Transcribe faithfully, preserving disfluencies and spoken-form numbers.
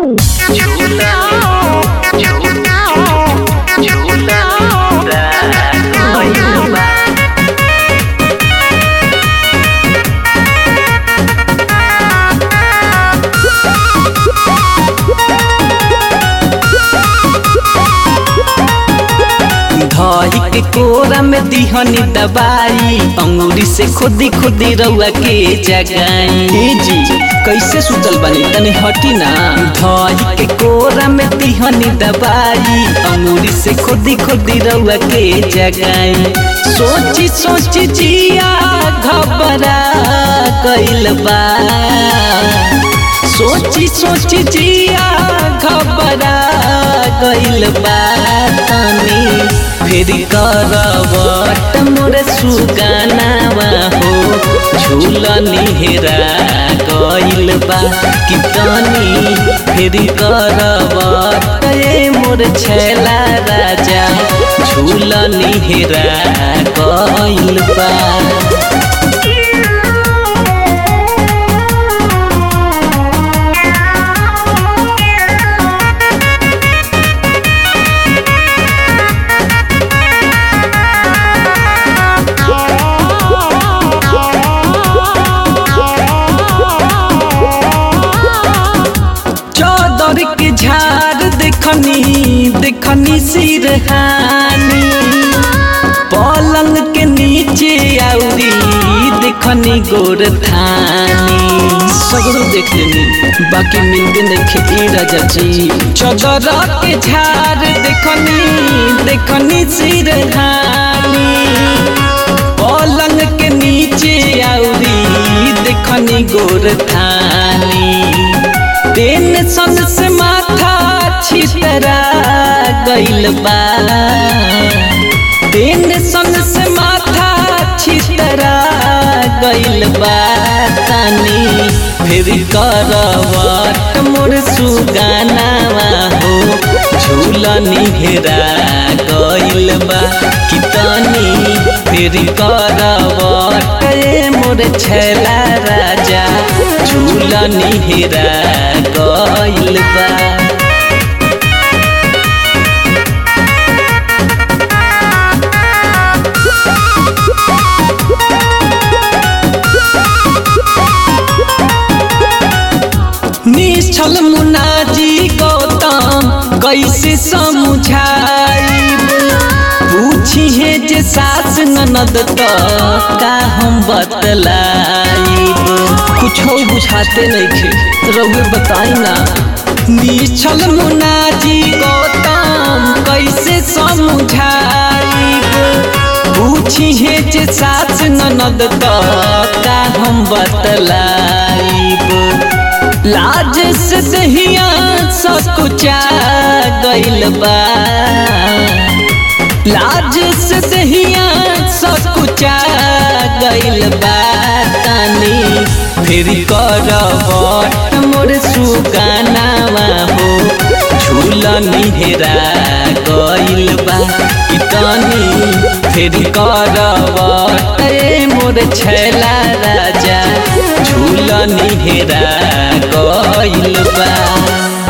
झूला झूला झूला गइल बा। धई के कोरा में दिहनी दबाई, अंगूरी से खुदी खुदी रउआ के जगाई। ए जी कैसे सुतल बानी तनी हटी ना। धई के कोरा में दिहनी दबाई, अंगूरी से खुदी खुदी रउआ के जगाई। सोची सोची जिया घबरा गइल बा, सोची सोची जिया घबरा गइल बा। तनी फिर करवट मोरे सुगानावा हो, झूला निहरा गइल बा। कि तनी फिर करवट ए मोरे छैला राजा, झूला निहरा गइल बा। के झाड़ देखनी देखनी सिरहानी, पलंग के नीचे आउरी देखनी गोरथानी। सगरो देख लेनी बाकी मिलते देखे राजा जी। चदर के झाड़ देखनी देखनी सिरहानी, पलंग के नीचे आउरी देखनी गोरथानी। टेंशन से माथा छितरा गइल बा, टेंशन से माथा छितरा गइल बा। तनी फिर करवट मोर सुगानावा हो, झूला निहरा गइल बा। कि तनी फिर करवट ए मोर छैला राजा, झूला निहरा गइल बा। निश्चल मुनाजी गौतम कैसे समझाइब, पूछी है जे सास ननद तो का हम बतलाइब। कुछ बुझाते नहीं खे रउए बताई ना। निश्चल मुनाजी गौतम कैसे समझाइब, पूछी है जे सास ननद तो का हम बतलाइब। लाज से दहिया सकुचा गइल बा, लाज से दहिया सकुचा गइल बा। तनी फिर करवट मोर सुगानावा हो, झूला निहरा गइल बा। कि तनी फिर करवट ए मोर छैला राजा, झूला निहरा गइल बा।